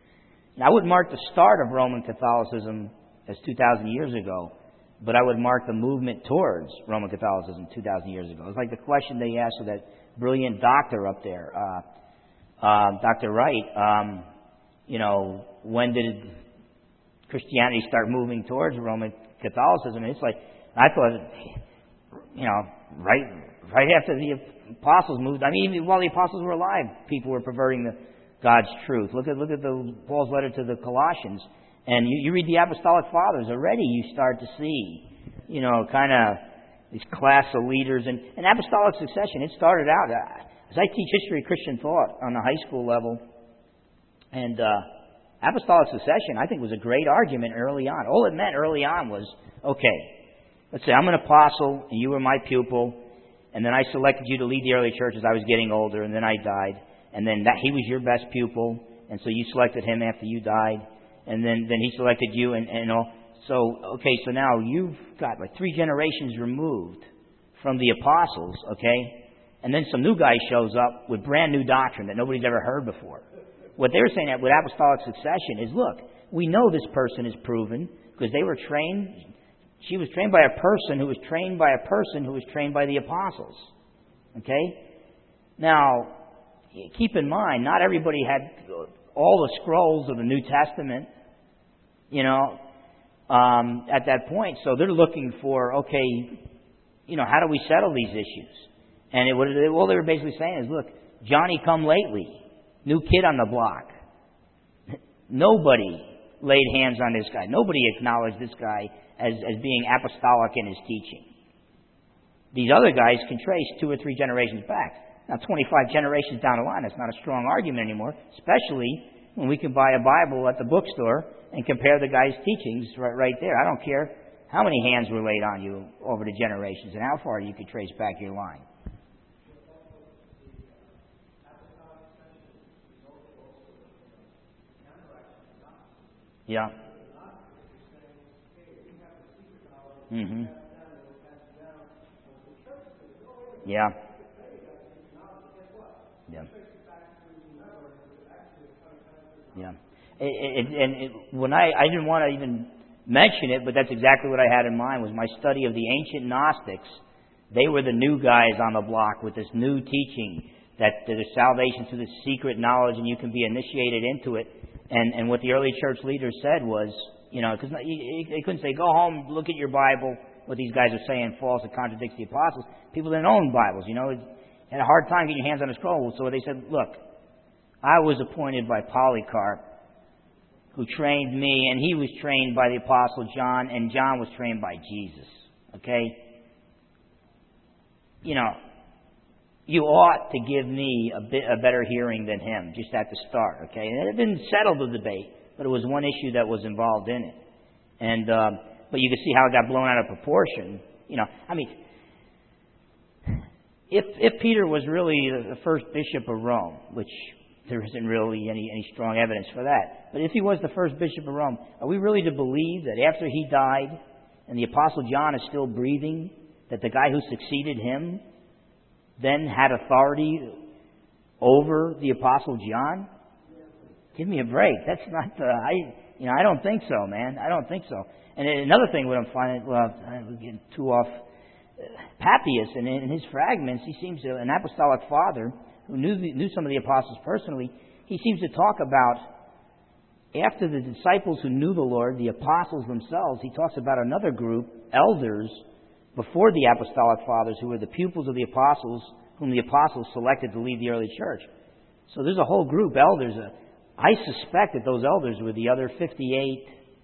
I would mark the start of Roman Catholicism as two thousand years ago, but I would mark the movement towards Roman Catholicism two thousand years ago. It's like the question they asked of that brilliant doctor up there, uh, uh, Doctor Wright, um, you know, when did Christianity start moving towards Roman Catholicism? And it's like, I thought, you know, right right after the apostles moved, I mean, even while the apostles were alive, people were perverting the, God's truth. Look at look at the Paul's letter to the Colossians. And you, you read the Apostolic Fathers, already you start to see, you know, kind of these class of leaders. And, and apostolic succession, it started out, uh, as I teach history of Christian thought on the high school level, and uh, apostolic succession, I think, was a great argument early on. All it meant early on was, okay, let's say I'm an apostle, and you were my pupil, and then I selected you to lead the early church as I was getting older, and then I died, and then that he was your best pupil, and so you selected him after you died. And then, then he selected you, and, and all. So, okay, so now you've got like three generations removed from the apostles, okay? And then some new guy shows up with brand new doctrine that nobody's ever heard before. What they were saying with apostolic succession is, look, we know this person is proven because they were trained. She was trained by a person who was trained by a person who was trained by the apostles, okay? Now, keep in mind, not everybody had all the scrolls of the New Testament, you know, um, at that point. So they're looking for, okay, you know, how do we settle these issues? And it, what, it, all they were basically saying is, look, Johnny come lately, new kid on the block. Nobody laid hands on this guy. Nobody acknowledged this guy as, as being apostolic in his teaching. These other guys can trace two or three generations back. Now, twenty-five generations down the line, that's not a strong argument anymore, especially when we can buy a Bible at the bookstore and compare the guy's teachings right, right there. I don't care how many hands were laid on you over the generations and how far you could trace back your line. Yeah. Mm-hmm. Yeah. Yeah. Yeah. It, it, and it, when I, I didn't want to even mention it, but that's exactly what I had in mind, was my study of the ancient Gnostics. They were the new guys on the block with this new teaching that there's salvation through this secret knowledge and you can be initiated into it. And, and what the early church leaders said was, you know, because they couldn't say, go home, look at your Bible, what these guys are saying false, it contradicts the apostles. People didn't own Bibles, you know, had a hard time getting your hands on a scroll. So they said, look, I was appointed by Polycarp, who trained me, and he was trained by the Apostle John, and John was trained by Jesus. Okay? You know, you ought to give me a bit a better hearing than him, just at the start, okay? And it didn't settle the debate, but it was one issue that was involved in it. And um, but you can see how it got blown out of proportion. You know, I mean, if if Peter was really the first bishop of Rome, which there isn't really any, any strong evidence for that, but if he was the first bishop of Rome, are we really to believe that after he died and the Apostle John is still breathing, that the guy who succeeded him then had authority over the Apostle John? Give me a break. That's not the, I, you know, I don't think so, man. I don't think so. And another thing, what I'm finding, well, I'm getting too off, Papias, and in his fragments, he seems to, an apostolic father who knew the, knew some of the apostles personally, he seems to talk about, after the disciples who knew the Lord, the apostles themselves, he talks about another group, elders, before the apostolic fathers, who were the pupils of the apostles, whom the apostles selected to lead the early church. So there's a whole group, elders. I suspect that those elders were the other fifty-eight,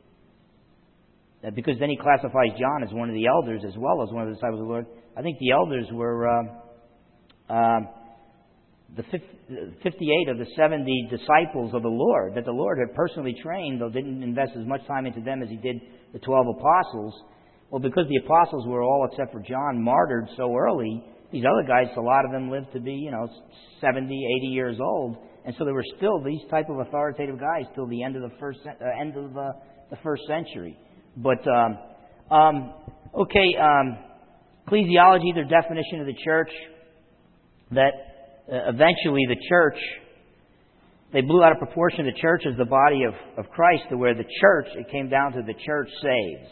because then he classifies John as one of the elders as well as one of the disciples of the Lord. I think the elders were uh, uh, the fifty-eight of the seventy disciples of the Lord that the Lord had personally trained, though didn't invest as much time into them as he did the twelve apostles. Well, because the apostles were all, except for John, martyred so early, these other guys, a lot of them lived to be, you know, seventy, eighty years old. And so there were still these type of authoritative guys till the end of the first uh, end of the, the first century. But, um, um, okay, um, ecclesiology, their definition of the church, that uh, eventually the church, they blew out of proportion the church as the body of, of Christ, to where the church, it came down to the church saves.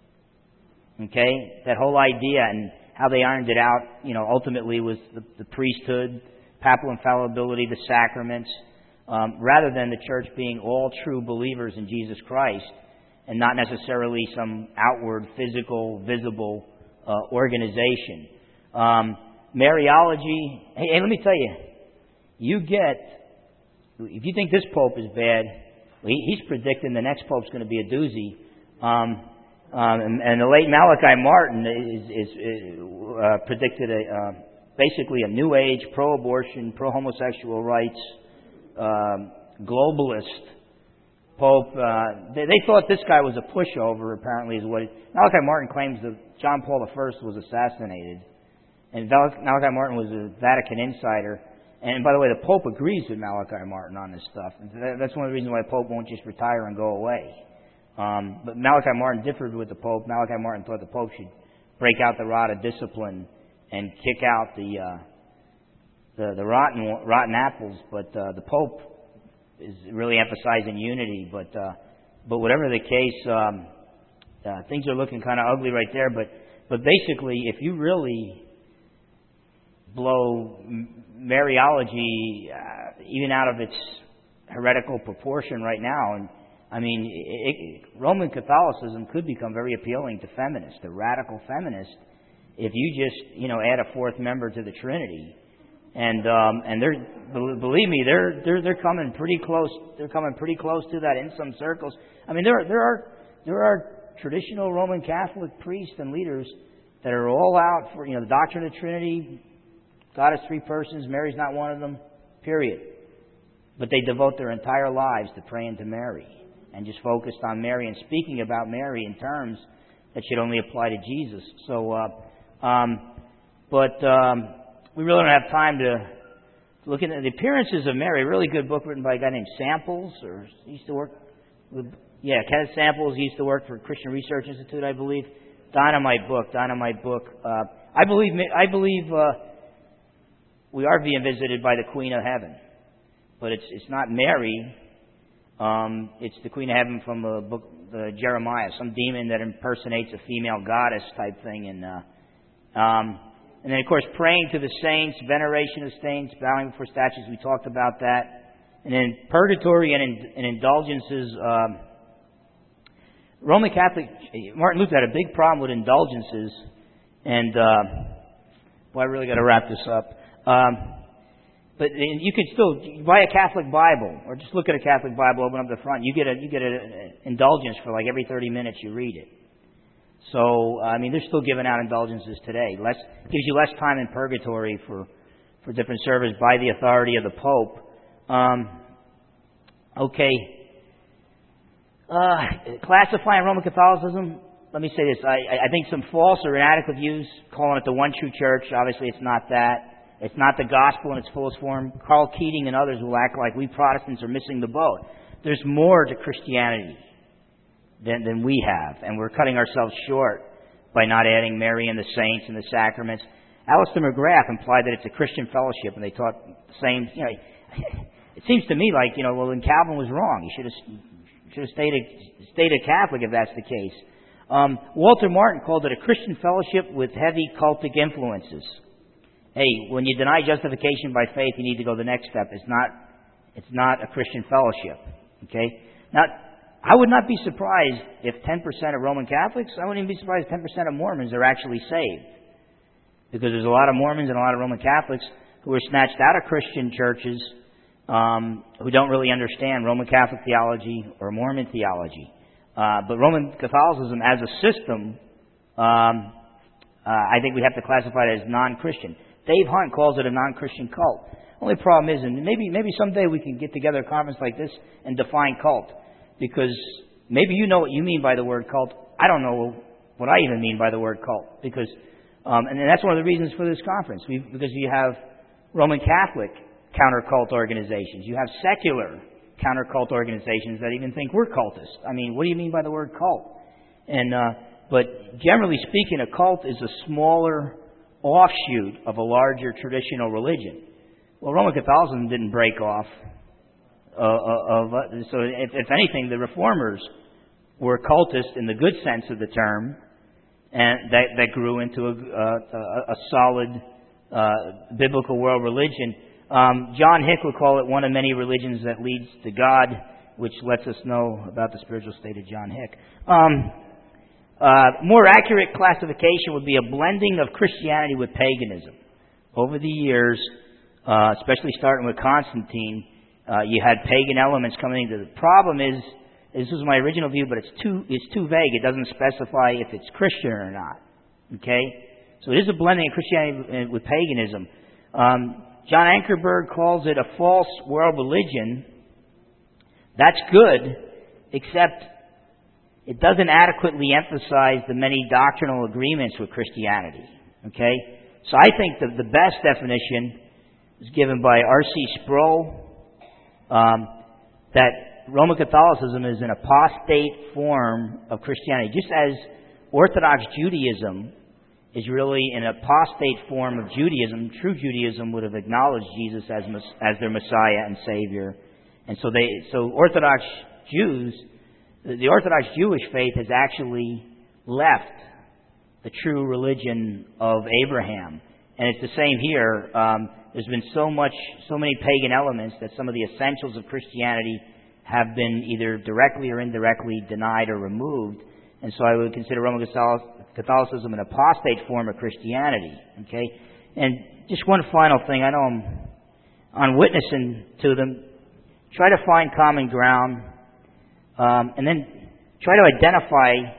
Okay? That whole idea and how they ironed it out, you know, ultimately was the, the priesthood, papal infallibility, the sacraments, um, rather than the church being all true believers in Jesus Christ and not necessarily some outward, physical, visible uh, organization. Um, Mariology, hey, hey, let me tell you, you get, if you think this pope is bad, well, he, he's predicting the next pope's going to be a doozy. Um, Um, and, and the late Malachi Martin is, is, is uh, predicted a, uh, basically a new age, pro-abortion, pro-homosexual rights, um, globalist pope. Uh, they, they thought this guy was a pushover, apparently, is what it, Malachi Martin claims that John Paul the First was assassinated. And Malachi Martin was a Vatican insider. And by the way, the Pope agrees with Malachi Martin on this stuff. That's one of the reasons why the Pope won't just retire and go away. Um, but Malachi Martin differed with the Pope. Malachi Martin thought the Pope should break out the rod of discipline and kick out the uh, the, the rotten rotten apples. But uh, the Pope is really emphasizing unity. But uh, but whatever the case, um, uh, things are looking kind of ugly right there. But but basically, if you really blow Mariology uh, even out of its heretical proportion right now, and I mean, it, it, Roman Catholicism could become very appealing to feminists, to radical feminists, if you just, you know, add a fourth member to the Trinity. And um, and they're, believe me, they're they're they're coming pretty close. They're coming pretty close to that in some circles. I mean, there there are there are traditional Roman Catholic priests and leaders that are all out for, you know, the doctrine of the Trinity. God is three persons. Mary's not one of them. Period. But they devote their entire lives to praying to Mary and just focused on Mary and speaking about Mary in terms that should only apply to Jesus. So, uh, um, but um, we really don't have time to look at the appearances of Mary. A really good book written by a guy named Samples, or he used to work with, yeah, Kenneth Samples. He used to work for Christian Research Institute, I believe. Dynamite book, dynamite book. Uh, I believe, I believe uh, we are being visited by the Queen of Heaven, but it's it's not Mary. Um, it's the Queen of Heaven from the book the Jeremiah, some demon that impersonates a female goddess type thing, and uh, um, and then of course praying to the saints, veneration of saints, bowing before statues. We talked about that, and then purgatory and, in, and indulgences. Um, Roman Catholic Martin Luther had a big problem with indulgences, and uh, boy, I really got to wrap this up. Um, But you can still buy a Catholic Bible, or just look at a Catholic Bible, open up the front. You get a you get an indulgence for like every thirty minutes you read it. So I mean, they're still giving out indulgences today. Less gives you less time in purgatory for for different service by the authority of the Pope. Um, okay. Uh, classifying Roman Catholicism, let me say this. I, I think some false or inadequate views, calling it the one true church. Obviously, it's not that. It's not the gospel in its fullest form. Carl Keating and others will act like we Protestants are missing the boat. There's more to Christianity than, than we have, and we're cutting ourselves short by not adding Mary and the saints and the sacraments. Alistair McGrath implied that it's a Christian fellowship, and they taught the same. You know, it seems to me like, you know, well, then Calvin was wrong. He should have should have stayed a, stayed a Catholic if that's the case. Um, Walter Martin called it a Christian fellowship with heavy cultic influences. Hey, when you deny justification by faith, you need to go the next step. It's not, it's not a Christian fellowship. Okay? Now, I would not be surprised if ten percent of Roman Catholics, I wouldn't even be surprised if ten percent of Mormons are actually saved. Because there's a lot of Mormons and a lot of Roman Catholics who are snatched out of Christian churches, um, who don't really understand Roman Catholic theology or Mormon theology. Uh, but Roman Catholicism as a system, um, uh, I think we have to classify it as non-Christian. Dave Hunt calls it a non-Christian cult. Only problem is, and maybe maybe someday we can get together a conference like this and define cult. Because maybe you know what you mean by the word cult. I don't know what I even mean by the word cult. Because, um, and that's one of the reasons for this conference. We, because you have Roman Catholic counter-cult organizations. You have secular counter-cult organizations that even think we're cultists. I mean, what do you mean by the word cult? And uh, but generally speaking, a cult is a smaller offshoot of a larger traditional religion. Well, Roman Catholicism didn't break off. Uh, of uh, so, if, if anything, the Reformers were cultists in the good sense of the term, and that that grew into a, uh, a, a solid uh, biblical world religion. Um, John Hick would call it one of many religions that leads to God, which lets us know about the spiritual state of John Hick. Um, uh, more accurate classification would be a blending of Christianity with paganism. Over the years, uh, especially starting with Constantine, uh, you had pagan elements coming into. The problem is, this was my original view, but it's too it's too vague. It doesn't specify if it's Christian or not. Okay, so it is a blending of Christianity with paganism. Um, John Ankerberg calls it a false world religion. That's good, except it doesn't adequately emphasize the many doctrinal agreements with Christianity. Okay? So I think the, the best definition is given by R C Sproul, um, that Roman Catholicism is an apostate form of Christianity, just as Orthodox Judaism is really an apostate form of Judaism. True Judaism would have acknowledged Jesus as as their Messiah and Savior, and so they so Orthodox Jews, the Orthodox Jewish faith has actually left the true religion of Abraham, and it's the same here. Um, there's been so much, so many pagan elements that some of the essentials of Christianity have been either directly or indirectly denied or removed, and so I would consider Roman Catholicism an apostate form of Christianity. Okay, and just one final thing. I know I'm on witnessing to them. Try to find common ground, um, and then try to identify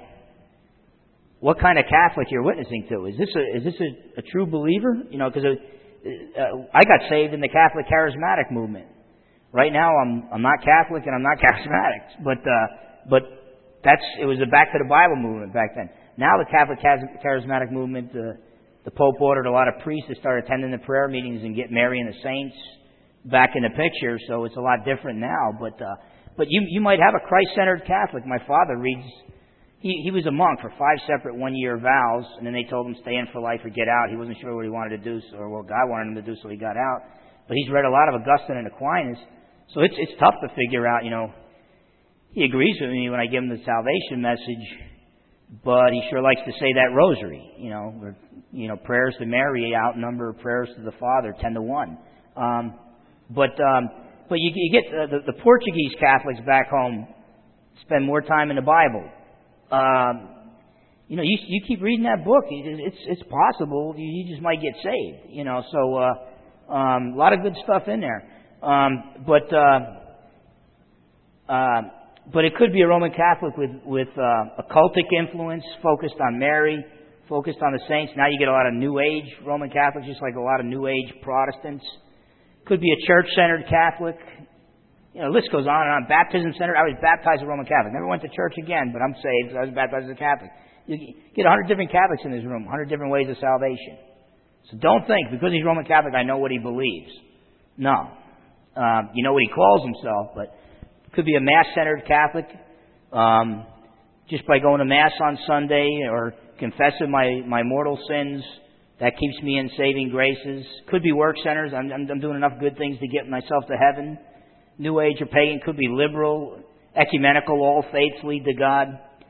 what kind of Catholic you're witnessing to. Is this a is this a, a true believer? You know, because uh, I got saved in the Catholic charismatic movement. Right now, I'm I'm not Catholic and I'm not charismatic, but uh, but that's it was a back to the Bible movement back then. Now the Catholic charismatic movement, uh, the Pope ordered a lot of priests to start attending the prayer meetings and get Mary and the saints back in the picture. So it's a lot different now. But uh, but you you might have a Christ-centered Catholic. My father reads. He he was a monk for five separate one-year vows, and then they told him stay in for life or get out. He wasn't sure what he wanted to do, so, or what God wanted him to do, so he got out. But he's read a lot of Augustine and Aquinas, so it's it's tough to figure out. You know, he agrees with me when I give him the salvation message. But he sure likes to say that rosary, you know, where, you know, prayers to Mary outnumber prayers to the Father ten to one. Um, but um, but you, you get uh, the, the Portuguese Catholics back home spend more time in the Bible. Um, you know, you you keep reading that book, it's it's possible you, you just might get saved. You know, so uh, um, a lot of good stuff in there. Um, but uh, uh, But it could be a Roman Catholic with, with uh, a cultic influence focused on Mary, focused on the saints. Now you get a lot of New Age Roman Catholics, just like a lot of New Age Protestants. Could be a church-centered Catholic. You know, the list goes on and on. Baptism-centered. I was baptized a Roman Catholic. Never went to church again, but I'm saved because I was baptized as a Catholic. You get a hundred different Catholics in this room, a hundred different ways of salvation. So don't think, because he's Roman Catholic, I know what he believes. No. Um, you know what he calls himself, but could be a Mass-centered Catholic. Um, just by going to Mass on Sunday or confessing my, my mortal sins, that keeps me in saving graces. Could be work centers. I'm, I'm, I'm doing enough good things to get myself to heaven. New Age or pagan. Could be liberal, ecumenical, all faiths lead to God.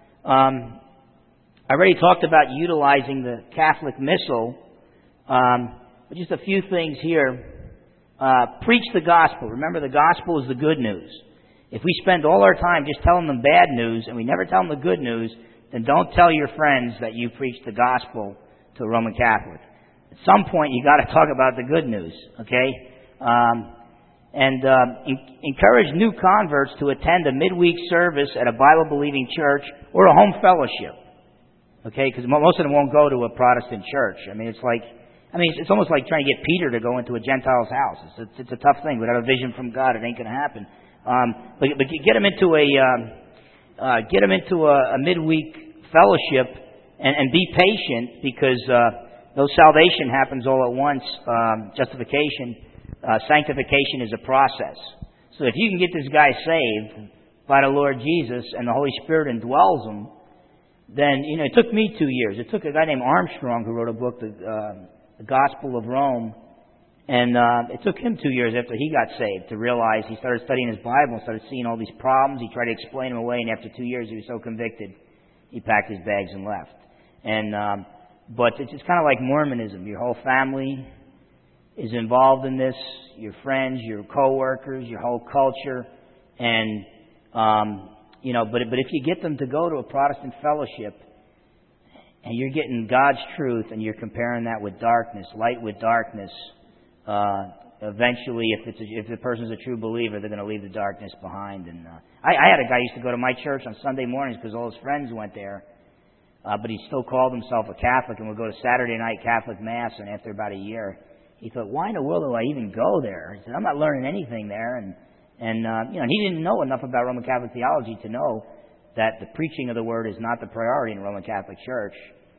Um, I already talked about utilizing the Catholic Missal. Um, but just a few things here. Uh, preach the gospel. Remember, the gospel is the good news. If we spend all our time just telling them bad news and we never tell them the good news, then don't tell your friends that you preached the gospel to a Roman Catholic. At some point, you got to talk about the good news, okay? Um, and uh, in- encourage new converts to attend a midweek service at a Bible-believing church or a home fellowship, okay? Because most of them won't go to a Protestant church. I mean, it's like, I mean, it's, it's almost like trying to get Peter to go into a Gentile's house. It's, it's, it's a tough thing. Without a vision from God, it ain't going to happen. Um, but, but get them into a um, uh, get them into a, a midweek fellowship, and, and be patient, because uh, though salvation happens all at once, um, justification, uh, sanctification is a process. So if you can get this guy saved by the Lord Jesus and the Holy Spirit indwells him, then, you know, it took me two years. It took a guy named Armstrong who wrote a book, the, uh, the Gospel of Rome. And uh, it took him two years after he got saved to realize. He started studying his Bible and started seeing all these problems. He tried to explain them away, and after two years he was so convicted, he packed his bags and left. And um, but it's, it's kind of like Mormonism. Your whole family is involved in this, your friends, your co-workers, your whole culture. And, um, you know, but, but if you get them to go to a Protestant fellowship, and you're getting God's truth, and you're comparing that with darkness, light with darkness, Uh, eventually, if it's a, if the person's a true believer, they're going to leave the darkness behind. And uh, I, I had a guy who used to go to my church on Sunday mornings because all his friends went there, uh, but he still called himself a Catholic and would go to Saturday night Catholic Mass. And after about a year, he thought, "Why in the world do I even go there?" He said, "I'm not learning anything there." And and uh, you know, he didn't know enough about Roman Catholic theology to know that the preaching of the Word is not the priority in the Roman Catholic Church.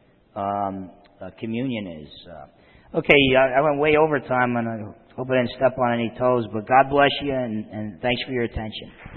Um, uh, communion is. Uh, Okay, I went way over time, and I hope I didn't step on any toes, but God bless you, and, and thanks for your attention.